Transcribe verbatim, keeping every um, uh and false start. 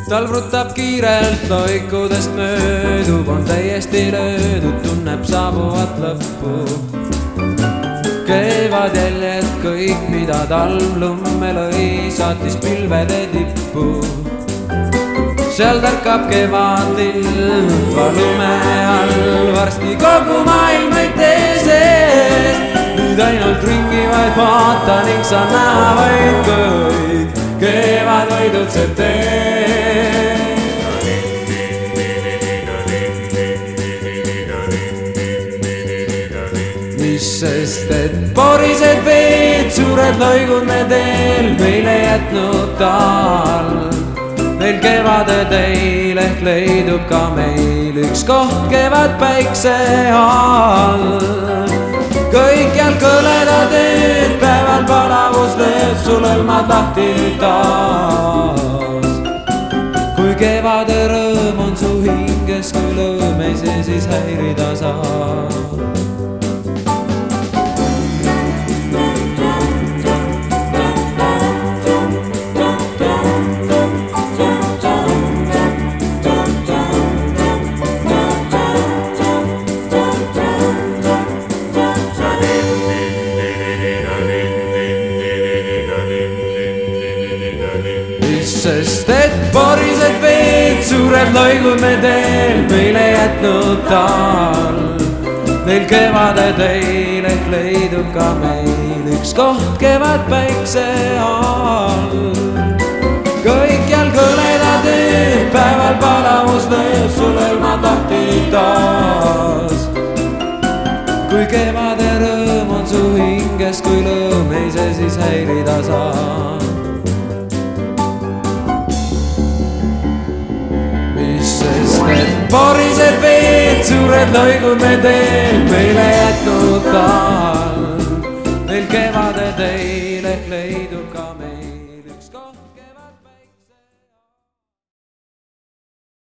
Talv rutab kiirelt loikudest möödub, on täiesti löödud, tunneb saabuvat lõppu. Keevad jäljed kõik, mida talv lumme lõi, saatis pilvede tippu. Seal tärkab kevadlill, lume all, varsti kogu maailm võite sees. Nüüd ainult ringi vaid vaata ning sa näha vaid kõik, kevad võidutseb tees. Mis sest, et porised veed, suured loigud me teel meile jätnud tal. Meil kevade teil ehk leidub ka meil üks koht kevad päikse all. Kõikjal kõledad eed, päeval palavus lööb, sul õlmad lahti nüüd taas. Kui kevade rõõm on su hinges, kui lõõm ei see, siis häirida saab. Sest et porised veed, suured loigud me teel meile jätnud tal. Neil kevade teil ehk leidub ka meil üks koht kevad päikse all. Kõikjal kõledad eed, päeval palavus lööb, sul õlmad lahti taas. Kui kevade rõõm on su hinges, kui lõõm ei see, siis häirida saab. Sest et porised veed, suured loigud me teel meile jätnud tal.